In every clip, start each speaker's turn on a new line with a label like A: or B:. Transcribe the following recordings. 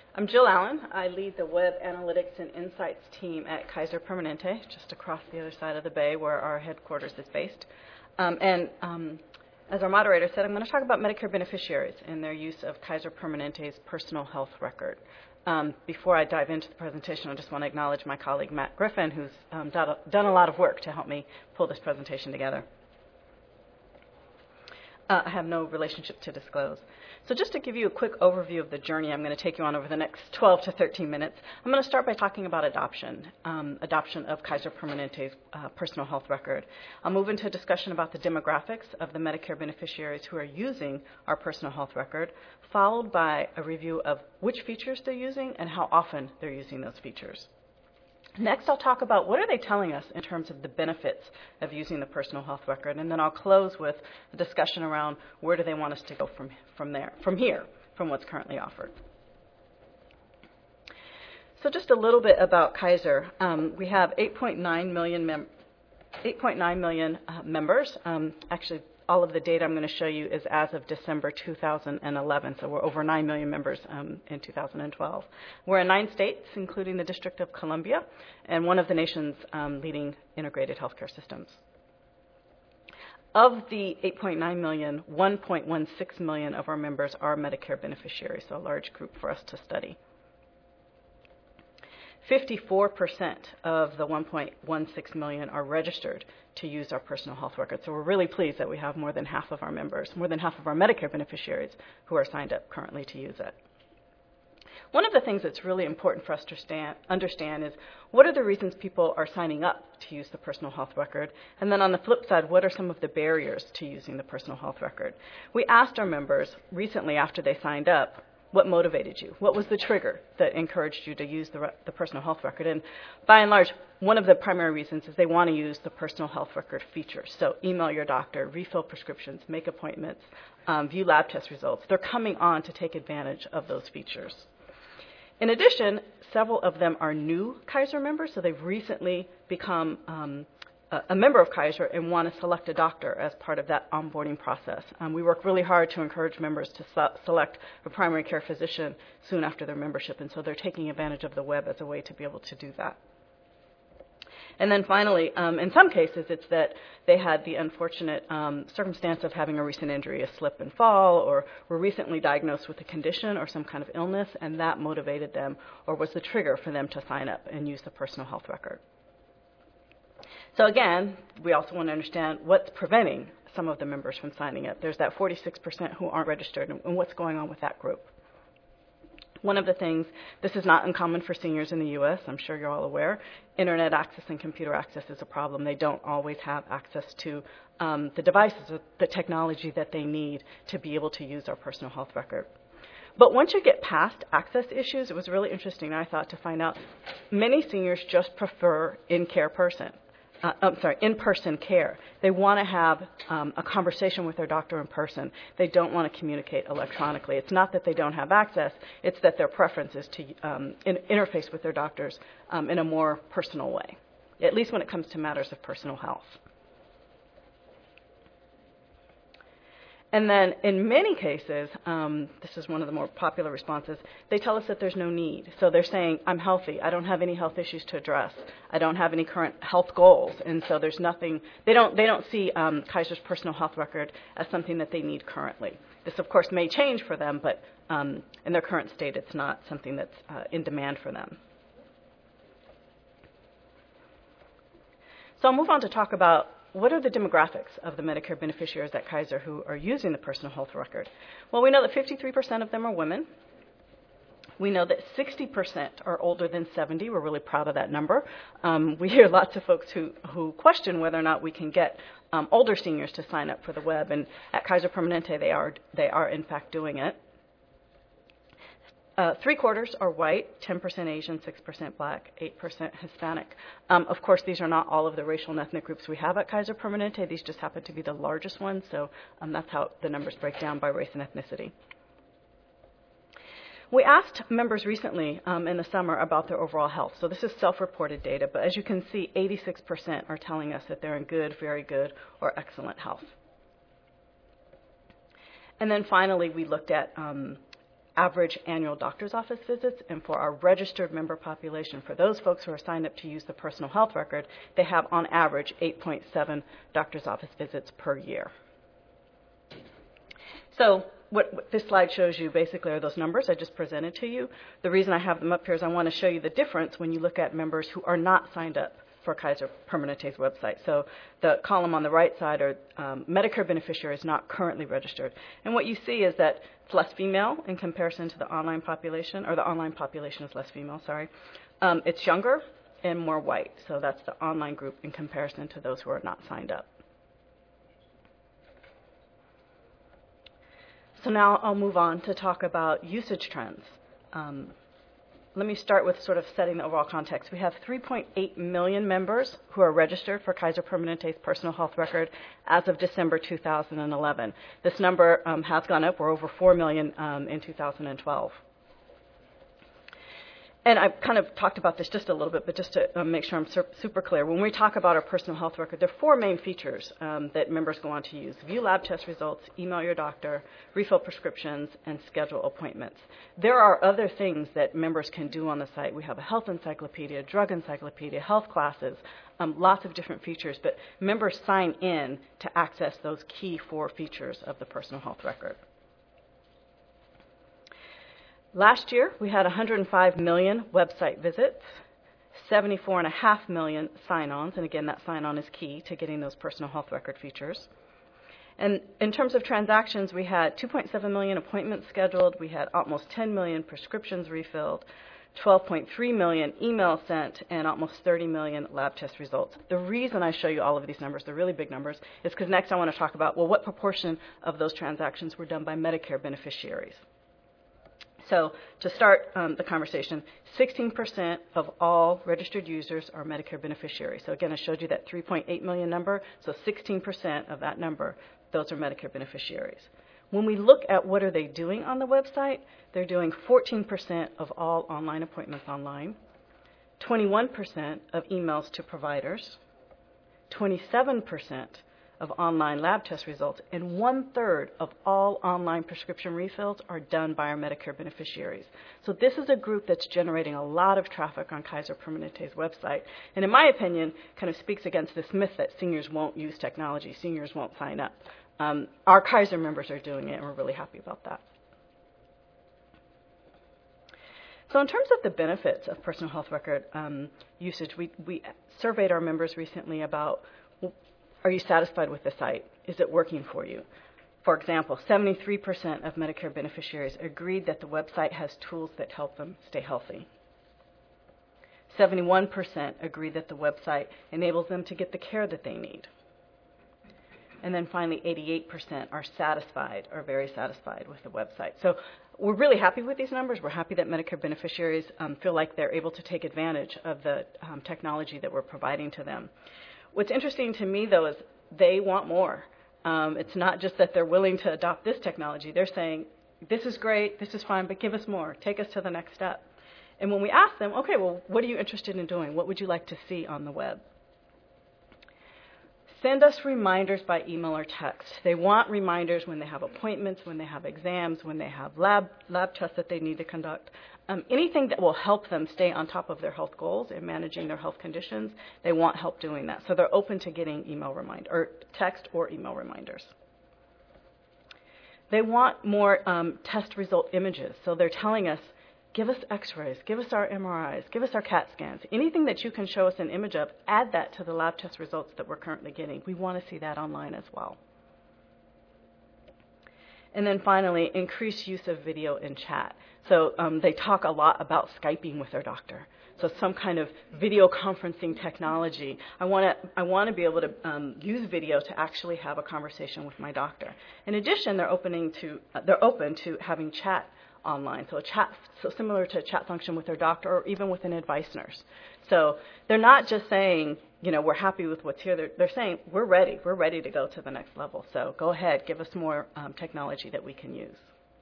A: I'm Jill Allen. I lead the Web Analytics and Insights team at Kaiser Permanente, just across the other side of the bay where our headquarters is based. As our moderator said, I'm going to talk about Medicare beneficiaries and their use of Kaiser Permanente's personal health record. Before I dive into the presentation, I just want to acknowledge my colleague Matt Griffin, who's done a lot of work to help me pull this presentation together. I have no relationship to disclose. So just to give you a quick overview of the journey I'm going to take you on over the next 12 to 13 minutes, I'm going to start by talking about adoption of Kaiser Permanente's personal health record. I'll move into a discussion about the demographics of the Medicare beneficiaries who are using our personal health record, followed by a review of which features they're using and how often they're using those features. Next, I'll talk about what are they telling us in terms of the benefits of using the personal health record, and then I'll close with a discussion around where do they want us to go from here, from what's currently offered. So just a little bit about Kaiser. We have 8.9 million members. Actually, all of the data I'm going to show you is as of December 2011, so we're over 9 million members in 2012. We're in 9 states, including the District of Columbia, and one of the nation's leading integrated healthcare systems. Of the 8.9 million, 1.16 million of our members are Medicare beneficiaries, so a large group for us to study. 54% of the 1.16 million are registered to use our personal health record. So we're really pleased that we have more than half of our members, more than half of our Medicare beneficiaries who are signed up currently to use it. One of the things that's really important for us to understand is what are the reasons people are signing up to use the personal health record? And then on the flip side, what are some of the barriers to using the personal health record? We asked our members recently after they signed up, what motivated you? What was the trigger that encouraged you to use the personal health record? And by and large, one of the primary reasons is they want to use the personal health record features. So email your doctor, refill prescriptions, make appointments, view lab test results. They're coming on to take advantage of those features. In addition, several of them are new Kaiser members, so they've recently become a member of Kaiser and want to select a doctor as part of that onboarding process. We work really hard to encourage members to select a primary care physician soon after their membership, and so they're taking advantage of the web as a way to be able to do that. And then finally, in some cases, it's that they had the unfortunate circumstance of having a recent injury, a slip and fall, or were recently diagnosed with a condition or some kind of illness, and that motivated them or was the trigger for them to sign up and use the personal health record. So again, we also want to understand what's preventing some of the members from signing up. There's that 46% who aren't registered, and what's going on with that group. One of the things, this is not uncommon for seniors in the U.S., I'm sure you're all aware, internet access and computer access is a problem. They don't always have access to the devices, or the technology that they need to be able to use our personal health record. But once you get past access issues, it was really interesting, I thought, to find out many seniors just prefer in-person care. They want to have a conversation with their doctor in person. They don't want to communicate electronically. It's not that they don't have access, it's that their preference is to interface with their doctors in a more personal way, at least when it comes to matters of personal health. And then in many cases, this is one of the more popular responses, they tell us that there's no need. So they're saying, I'm healthy. I don't have any health issues to address. I don't have any current health goals. And so there's nothing, they don't see Kaiser's personal health record as something that they need currently. This, of course, may change for them, but in their current state, it's not something that's in demand for them. So I'll move on to talk about what are the demographics of the Medicare beneficiaries at Kaiser who are using the personal health record? Well, we know that 53% of them are women. We know that 60% are older than 70. We're really proud of that number. We hear lots of folks who question whether or not we can get older seniors to sign up for the web, and at Kaiser Permanente they are in fact doing it. 3/4 are white, 10% Asian, 6% Black, 8% Hispanic. Of course, these are not all of the racial and ethnic groups we have at Kaiser Permanente. These just happen to be the largest ones, so that's how the numbers break down by race and ethnicity. We asked members recently in the summer about their overall health. So this is self-reported data, but as you can see, 86% are telling us that they're in good, very good, or excellent health. And then finally, we looked at average annual doctor's office visits, and for our registered member population, for those folks who are signed up to use the personal health record, they have on average 8.7 doctor's office visits per year. So what this slide shows you basically are those numbers I just presented to you. The reason I have them up here is I want to show you the difference when you look at members who are not signed up for Kaiser Permanente's website. So the column on the right side are Medicare beneficiaries not currently registered. And what you see is that it's less female in comparison to the online population, or the online population is less female, sorry. It's younger and more white. So that's the online group in comparison to those who are not signed up. So now I'll move on to talk about usage trends. Let me start with sort of setting the overall context. We have 3.8 million members who are registered for Kaiser Permanente's personal health record as of December 2011. This number has gone up. We're over 4 million in 2012. And I've kind of talked about this just a little bit, but just to make sure I'm super clear, when we talk about our personal health record, there are 4 main features that members go on to use: view lab test results, email your doctor, refill prescriptions, and schedule appointments. There are other things that members can do on the site. We have a health encyclopedia, drug encyclopedia, health classes, lots of different features, but members sign in to access those key 4 features of the personal health record. Last year, we had 105 million website visits, 74.5 million sign-ons, and again, that sign-on is key to getting those personal health record features. And in terms of transactions, we had 2.7 million appointments scheduled, we had almost 10 million prescriptions refilled, 12.3 million emails sent, and almost 30 million lab test results. The reason I show you all of these numbers, they're really big numbers, is because next I want to talk about, well, what proportion of those transactions were done by Medicare beneficiaries. So to start the conversation, 16% of all registered users are Medicare beneficiaries. So again, I showed you that 3.8 million number. So 16% of that number, those are Medicare beneficiaries. When we look at what are they doing on the website, they're doing 14% of all online appointments online, 21% of emails to providers, 27% of online lab test results, and 1/3 of all online prescription refills are done by our Medicare beneficiaries. So this is a group that's generating a lot of traffic on Kaiser Permanente's website, and in my opinion, kind of speaks against this myth that seniors won't use technology, seniors won't sign up. Our Kaiser members are doing it, and we're really happy about that. So in terms of the benefits of personal health record usage, we surveyed our members recently about, are you satisfied with the site? Is it working for you? For example, 73% of Medicare beneficiaries agreed that the website has tools that help them stay healthy. 71% agreed that the website enables them to get the care that they need. And then finally, 88% are satisfied or very satisfied with the website. So we're really happy with these numbers. We're happy that Medicare beneficiaries feel like they're able to take advantage of the technology that we're providing to them. What's interesting to me, though, is they want more. It's not just that they're willing to adopt this technology. They're saying, this is great, this is fine, but give us more. Take us to the next step. And when we ask them, okay, well, what are you interested in doing? What would you like to see on the web? Send us reminders by email or text. They want reminders when they have appointments, when they have exams, when they have lab tests that they need to conduct. Anything that will help them stay on top of their health goals and managing their health conditions, they want help doing that. So they're open to getting email reminder or text or email reminders. They want more test result images. So they're telling us, give us x-rays, give us our MRIs, give us our CAT scans. Anything that you can show us an image of, add that to the lab test results that we're currently getting. We want to see that online as well. And then finally, increase use of video and chat. So they talk a lot about Skyping with their doctor. So some kind of video conferencing technology. I want to be able to use video to actually have a conversation with my doctor. In addition, they're open to having chat online, so similar to a chat function with their doctor or even with an advice nurse. So they're not just saying, we're happy with what's here. They're saying, we're ready to go to the next level. So go ahead, give us more technology that we can use.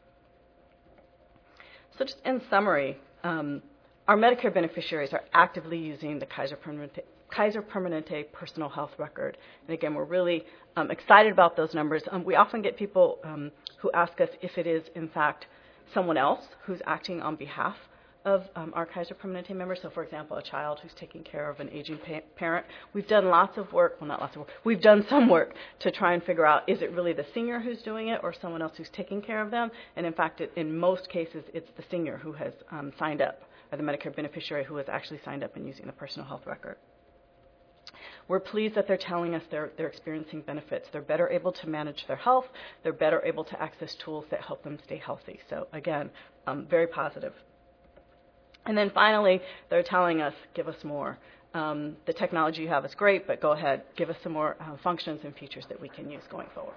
A: So just in summary, our Medicare beneficiaries are actively using the Kaiser Permanente personal health record. And again, we're really excited about those numbers. We often get people who ask us if it is, in fact, someone else who's acting on behalf of our Kaiser Permanente members. So, for example, a child who's taking care of an aging parent. We've done lots of work, well, not lots of work, we've done some work to try and figure out, is it really the senior who's doing it or someone else who's taking care of them? And in fact, in most cases, it's the senior who has signed up, or the Medicare beneficiary who has actually signed up and using the personal health record. We're pleased that they're telling us they're experiencing benefits. They're better able to manage their health. They're better able to access tools that help them stay healthy. So again, very positive. And then finally, they're telling us, give us more. The technology you have is great, but go ahead, give us some more functions and features that we can use going forward.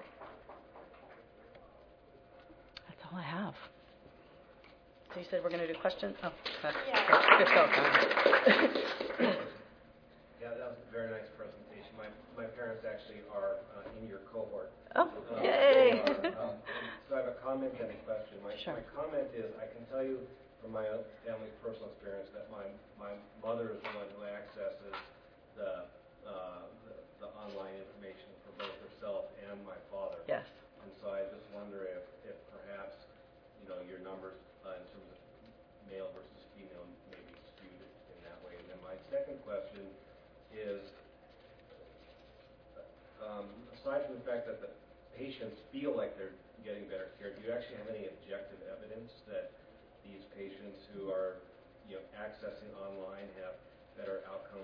A: That's all I have. So you said we're going to do questions? Oh, good. Good go.
B: Yeah, that was a very nice presentation. My parents actually are in your cohort.
A: Oh, yay.
B: So I have a comment and a question. My comment is, I can tell you from my own family personal experience that my mother is the one who accesses the online information for both herself and my father.
A: Yes.
B: And so I just wonder if perhaps, your numbers in terms of male versus female may be skewed in that way. And then my second question is, aside from the fact that the patients feel like they're getting better care, do you actually have any objective evidence that these patients who are, accessing online have better outcomes,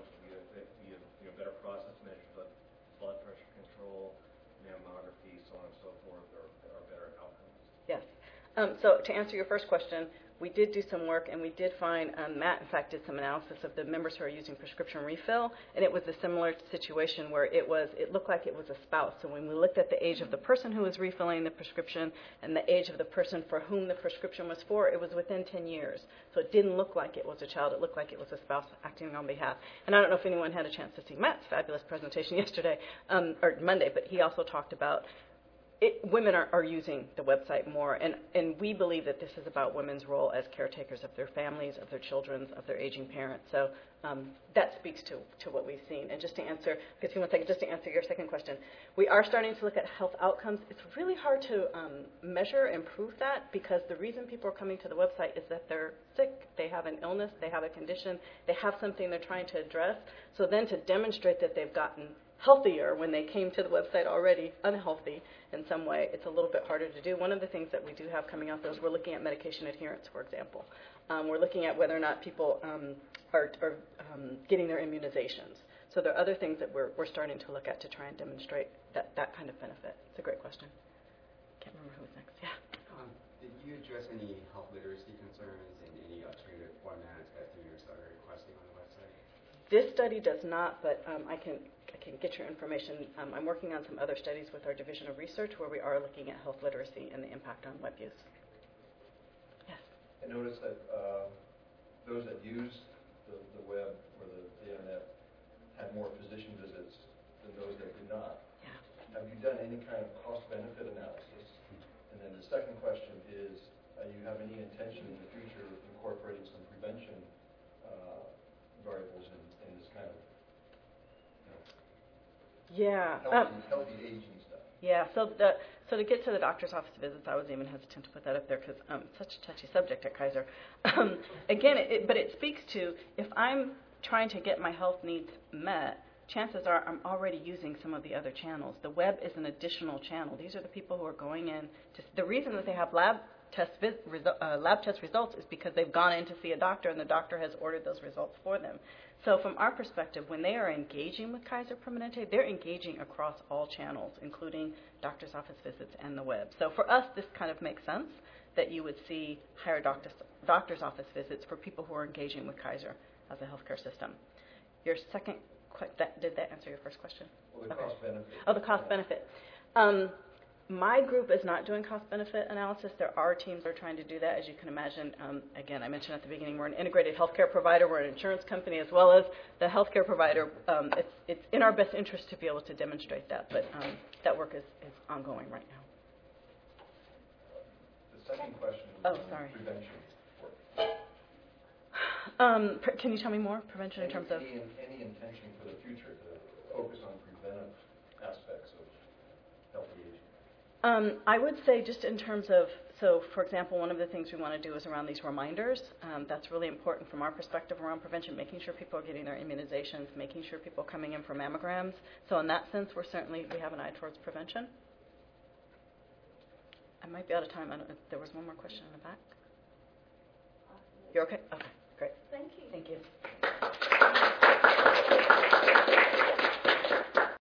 B: better process measures like blood pressure control, mammography, so on and so forth, or better outcomes?
A: Yes. So to answer your first question, we did do some work, and we did find, Matt, in fact, did some analysis of the members who are using prescription refill, and it was a similar situation where it looked like it was a spouse. So when we looked at the age of the person who was refilling the prescription and the age of the person for whom the prescription was for, it was within 10 years. So it didn't look like it was a child. It looked like it was a spouse acting on behalf. And I don't know if anyone had a chance to see Matt's fabulous presentation yesterday, or Monday, but he also talked about women are using the website more, and we believe that this is about women's role as caretakers of their families, of their children, of their aging parents. So that speaks to what we've seen. And just to answer your second question, we are starting to look at health outcomes. It's really hard to measure and prove that, because the reason people are coming to the website is that they're sick, they have an illness, they have a condition, they have something they're trying to address. So then to demonstrate that they've gotten healthier when they came to the website already unhealthy in some way, it's a little bit harder to do. One of the things that we do have coming up is we're looking at medication adherence, for example. We're looking at whether or not people are getting their immunizations. So there are other things that we're starting to look at to try and demonstrate that kind of benefit. It's a great question. Can't remember who was next. Yeah.
C: Did you address any health literacy concerns in any alternative formats that seniors are requesting on the website?
A: This study does not, but I can get your information. I'm working on some other studies with our Division of Research where we are looking at health literacy and the impact on web use. Yes?
D: I noticed that those that use the web or the internet had more physician visits than those that did not.
A: Yeah.
D: Have you done any kind of cost-benefit analysis? And then the second question is, do you have any intention in the future of incorporating some prevention variables in this kind of healthy aging stuff?
A: Yeah, so to get to the doctor's office visits, I was even hesitant to put that up there because such a touchy subject at Kaiser. Again, but it speaks to, if I'm trying to get my health needs met, chances are I'm already using some of the other channels. The web is an additional channel. These are the people who are going in. The reason that they have lab test results is because they've gone in to see a doctor, and the doctor has ordered those results for them. So from our perspective, when they are engaging with Kaiser Permanente, they're engaging across all channels, including doctor's office visits and the web. So for us, this kind of makes sense that you would see higher doctor's office visits for people who are engaging with Kaiser as a healthcare system. Your second did that answer your first question?
D: Well, the cost benefit.
A: Oh, the cost benefit. My group is not doing cost-benefit analysis. There are teams that are trying to do that, as you can imagine. Again, I mentioned at the beginning, we're an integrated healthcare provider. We're an insurance company as well as the healthcare provider. It's in our best interest to be able to demonstrate that, but that work is ongoing right
D: now. The second question was prevention work.
A: Can you tell me more? Prevention in terms of?
D: Any intention for the future to focus on preventive aspects of healthy aging?
A: I would say just in terms of, So, for example, one of the things we want to do is around these reminders. That's really important from our perspective around prevention, making sure people are getting their immunizations, making sure people are coming in for mammograms. So in that sense, we have an eye towards prevention. I might be out of time. There was one more question in the back. You're okay? Okay, great.
E: Thank you.
A: Thank you.